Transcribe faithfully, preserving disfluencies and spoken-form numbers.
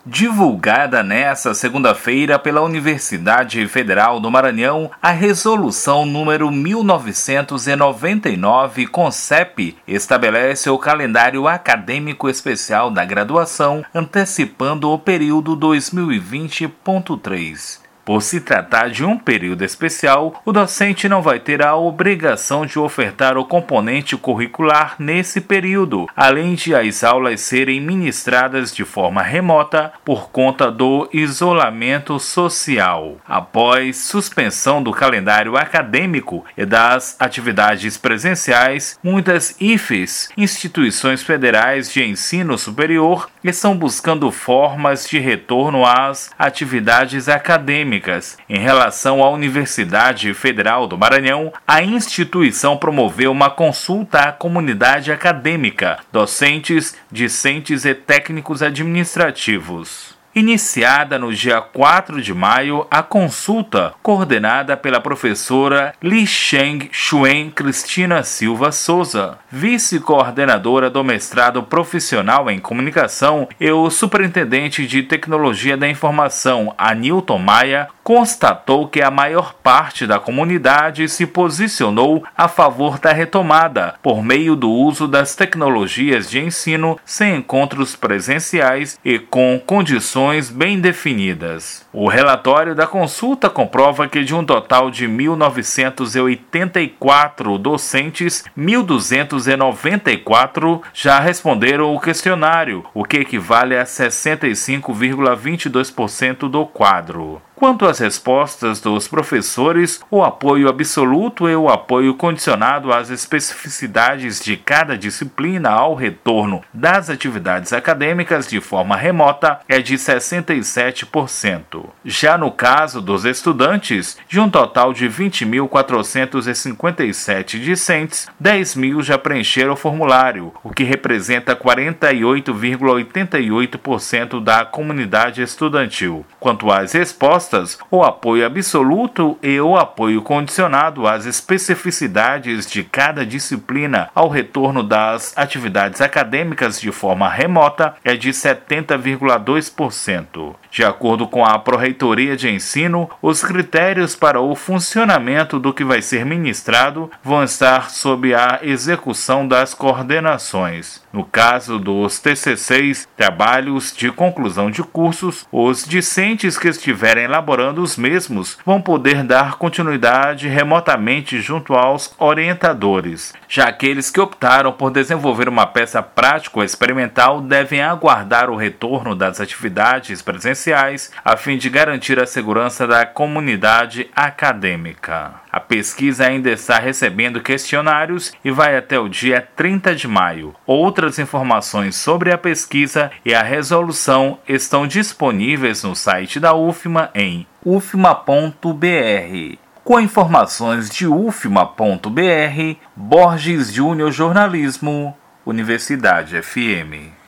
Divulgada nesta segunda-feira pela Universidade Federal do Maranhão, a Resolução número mil novecentos e noventa e nove, CONCEP, estabelece o calendário acadêmico especial da graduação, antecipando o período dois mil e vinte ponto três. Por se tratar de um período especial, o docente não vai ter a obrigação de ofertar o componente curricular nesse período, além de as aulas serem ministradas de forma remota por conta do isolamento social. Após suspensão do calendário acadêmico e das atividades presenciais, muitas I F E S, instituições federais de ensino superior, estão buscando formas de retorno às atividades acadêmicas. Em relação à Universidade Federal do Maranhão, a instituição promoveu uma consulta à comunidade acadêmica, docentes, discentes e técnicos administrativos. Iniciada no dia quatro de maio, a consulta, coordenada pela professora Li Sheng Xuen Cristina Silva Souza, vice-coordenadora do mestrado profissional em comunicação, e o superintendente de tecnologia da informação, Anilton Maia, constatou que a maior parte da comunidade se posicionou a favor da retomada, por meio do uso das tecnologias de ensino sem encontros presenciais e com condições bem definidas. O relatório da consulta comprova que de um total de mil novecentos e oitenta e quatro docentes, mil duzentos e noventa e quatro já responderam o questionário, o que equivale a sessenta e cinco vírgula vinte e dois por cento do quadro. Quanto às respostas dos professores, o apoio absoluto e o apoio condicionado às especificidades de cada disciplina ao retorno das atividades acadêmicas de forma remota é de sessenta e sete por cento. Já no caso dos estudantes, de um total de vinte mil quatrocentos e cinquenta e sete discentes, dez mil já preencheram o formulário, o que representa quarenta e oito vírgula oitenta e oito por cento da comunidade estudantil. Quanto às respostas, o apoio absoluto e o apoio condicionado às especificidades de cada disciplina ao retorno das atividades acadêmicas de forma remota é de setenta vírgula dois por cento. De acordo com a Pró-Reitoria de Ensino, os critérios para o funcionamento do que vai ser ministrado vão estar sob a execução das coordenações. No caso dos T C Cs, trabalhos de conclusão de cursos, os discentes que estiverem elaborando os mesmos vão poder dar continuidade remotamente junto aos orientadores. Já aqueles que optaram por desenvolver uma peça prático-experimental devem aguardar o retorno das atividades presenciais a fim de garantir a segurança da comunidade acadêmica. A pesquisa ainda está recebendo questionários e vai até o dia trinta de maio. Outras informações sobre a pesquisa e a resolução estão disponíveis no site da U F M A em u f m a ponto b r. Com informações de u f m a ponto b r, Borges Júnior Jornalismo, Universidade F M.